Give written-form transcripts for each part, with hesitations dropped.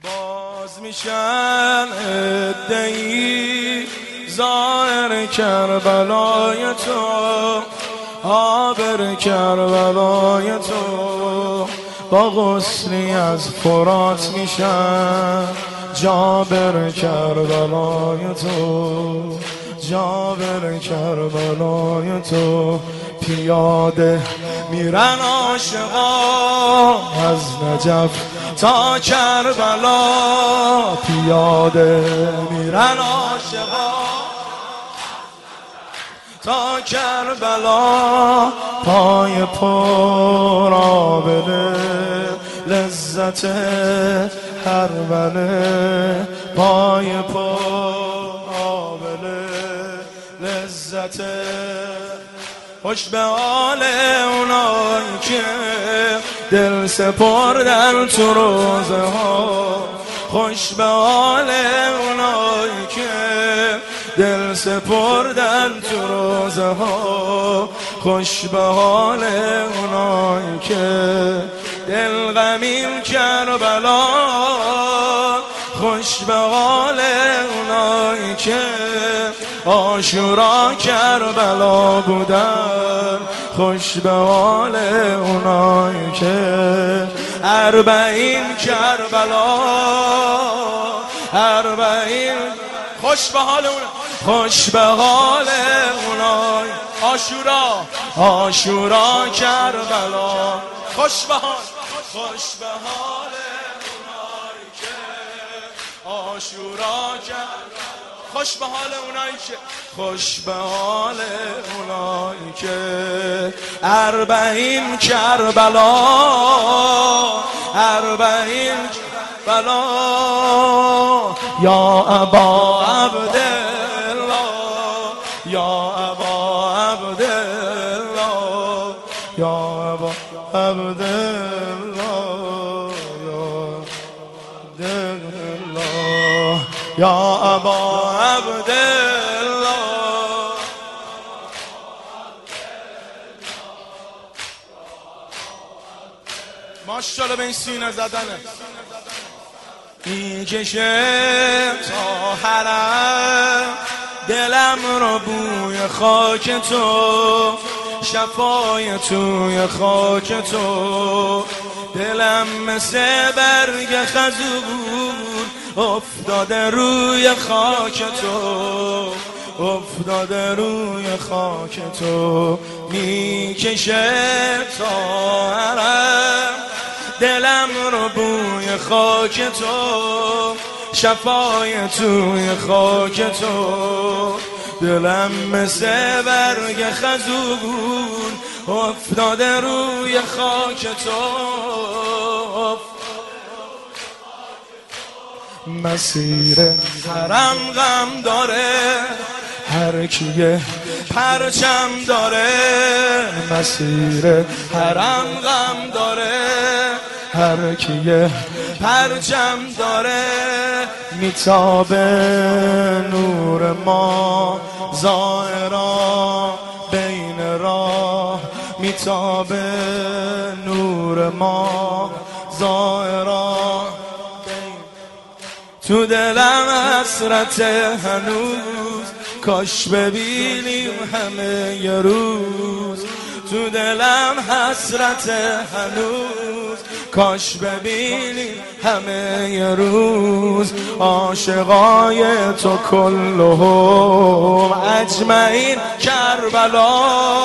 باز میشن ادعی ظاهر کربلای تو، آبر کربلای تو، با غسلی از فرات میشن جابر کربلای تو، جابر کربلای تو. پیاده میرن عاشقا از نجف تا کربلا، پیاده میرن عاشقا تا کربلا. پای پر آبله لذت هر بله، پای پر آبله لذت. خوش به حال اونایی که دل سپردن تو روزه ها، خوش به حال اونایی که دل سپردن تو روزه ها، خوش به حال اونایی که دل غمین کربلا، خوش به حال اونایی که عاشورا کربلا بودن، خوش به حال اونایی که اربعین کربلا، اربعین. خوش به حال اونایی، خوش به حال اونایی عاشورا، عاشورا کربلا. خوش به حال، خوش به حال اونایی که عاشورا کربلا، خوش به حال اونایی که، خوش به حال اونایی که اربعین کربلا، اربعین کربلا. یا ابا عبدالله، یا ابا عبدالله، یا ابا عبدالله، یا ابا عبدالله. ماشاءالله به این سینه زدنه. میکشه تا حرم دلم رو بوی خاک تو، شفای توی خاک تو. دلم مثل برگ خزور افتاده روی خاک تو، افتاده روی خاک تو. میکشه تا حرم دلم رو بوی خاک تو، شفای توی خاک تو. دلم مثل برگ خزون افتاده روی خاک تو. مسیر حرم غم داره هر کیه پرچم داره، مسیر حرم غم داره هر کیه پرچم داره. میتابه نور ما ظاهرا بین راه، میتابه نور ما ظاهرا. تو دلم حسرت هنوز کاش ببینیم همه یه روز، تو دلم حسرت هنوز کاش ببینیم همه یه روز. عاشقای تو کلهم اجمعین کربلا،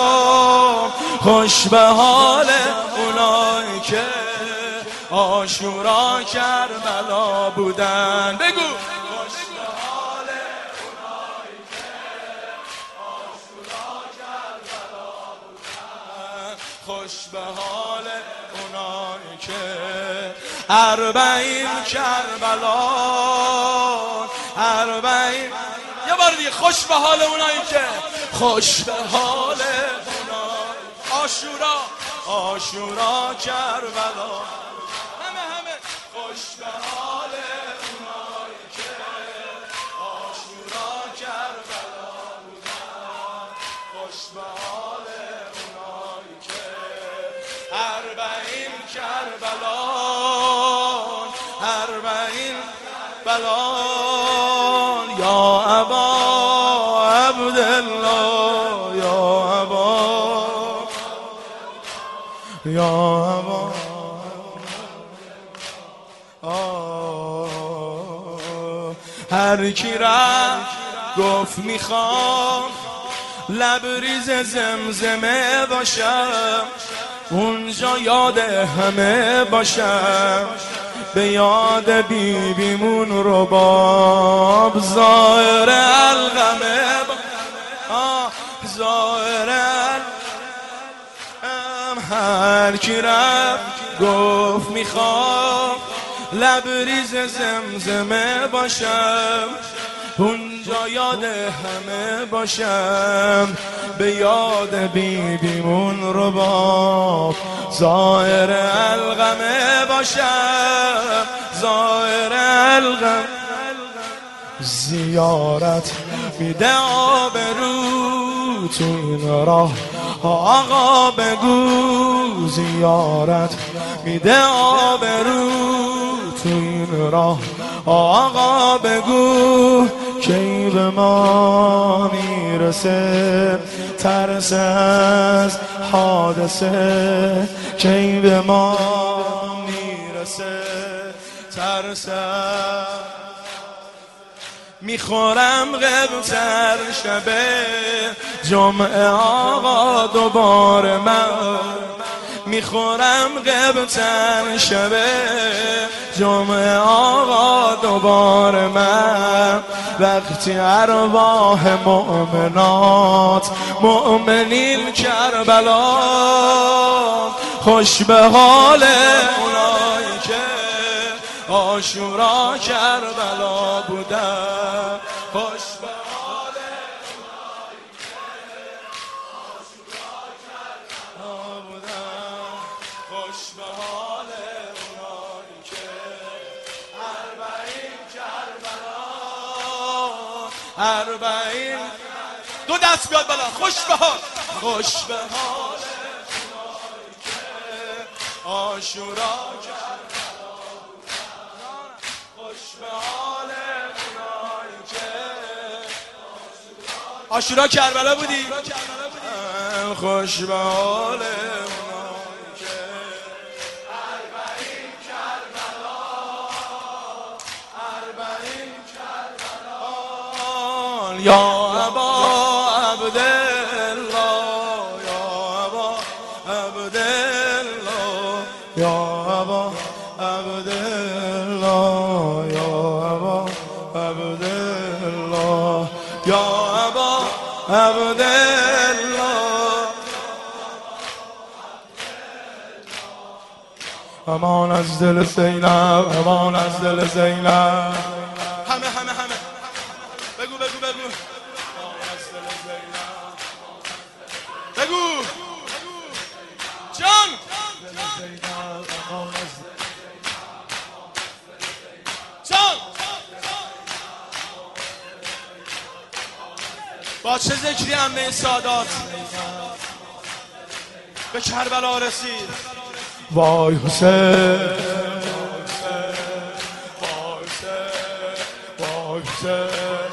خوش به حال اونایی که عاشورا کربلا بودن. بگو خوش به حال اونایی که عاشورا کربلا بودن، خوش به حال اونایی که اربعین کربلا، اربعین. یه بار دیگه خوش به حال اونایی که، خوش به حال اونایی عاشورا، عاشورا کربلا. خوش به حال اونایی که عاشورا کربلا بودن، خوش به حال اونایی که اربعین کربلا، اربعین کربلا یا ابا عبدالله یا ابا هر کی رفت گفت میخوام لبریز زمزمه باشم، اونجا یاد همه باشم، به یاد بیبیمون رباب زائر الغمه زائر هر کی رفت گفت میخوام لبریز زمزمه باشم، اونجا یاد همه باشم، به یاد بیبیمون رباب زائر الغمه باشم، زائر الغم. زیارت میده آبرو تو این راه آقا بگو، زیارت میده آبرو تو این راه آقا بگو، کی به ما میرسه ترس از حادثه، کی به ما میرسه ترس از میخورم غبتر شبه جمعه آقا دوباره من، میخورم غبتر شبه جمعه آقا دوباره من، وقتی ارواح مؤمنات مؤمنین کربلا خوش به حال اونایی که عاشورا کربلا بودن، خوش به حال اونایی که عاشورا کربلا بودن، خوش به حال اونایی که اربعین کربلا، اربعین دو دست بیاد بالا، خوش به حال، خوش به حال اونایی که عاشورا کربلا، خوش به حال اونایی که عاشورا کربلا بودی، خوش به حال اونایی که اربعین کربلا، اربعین کربلا یا ابا عبدالله یا ابا عبدالله یا ابا عبدالله یا ابا عبدالله یا ابا عبدالله. امان از دل زینب، امان از دل زینب، همه بگو بگو بگو، امان از دل زینب بگو جان، دل زینب امان از جان. با چه ذکری عمه سادات به کربلا رسید، وای حسین وای حسین وای حسین،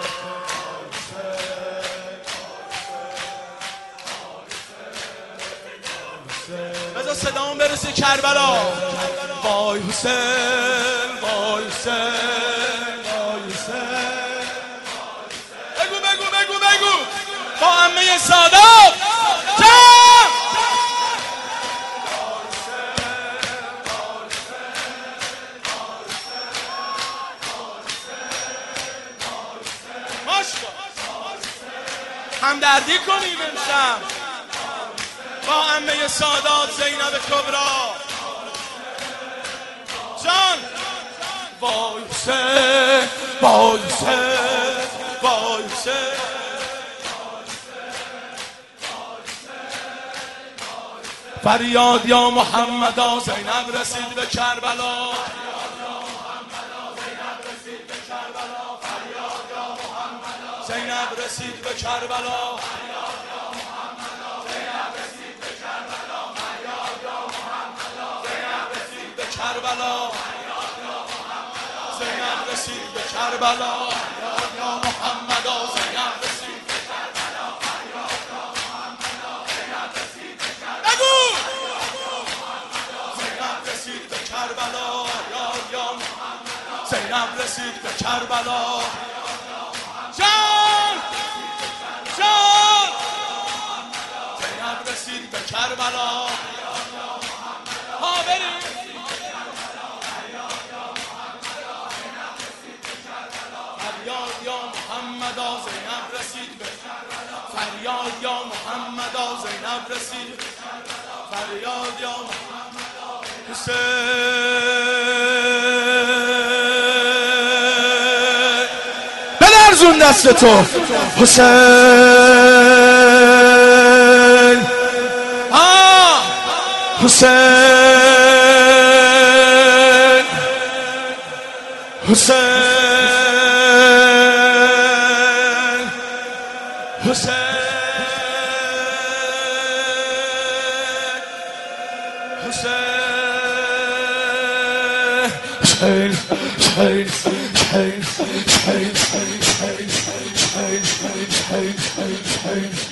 بذار صدامون برسه کربلا، وای حسین وای حسین وای حسین، بگو بگو بگو بگو با عمه سادات همدردی کنیم امشب با عمه سادات زینب کبرا جان. وای حسین وای حسین وای حسین، فریاد یا محمدا زینب رسید به کربلا، زینب رسید به کربلا، زینب رسید به کربلا، زینب رسید به کربلا، زینب رسید به کربلا. کربلا یا محمد زینب رسید به کربلا بگو زینب رسید به کربلا یا زینب رسید به کربلا جان زینب رسید به کربلا ها بریم فریاد یا محمد زینب رسید به فریاد یا محمد زینب رسید فریاد یا حسین بلرزون دست تو حسین حسین حسین حسین حسین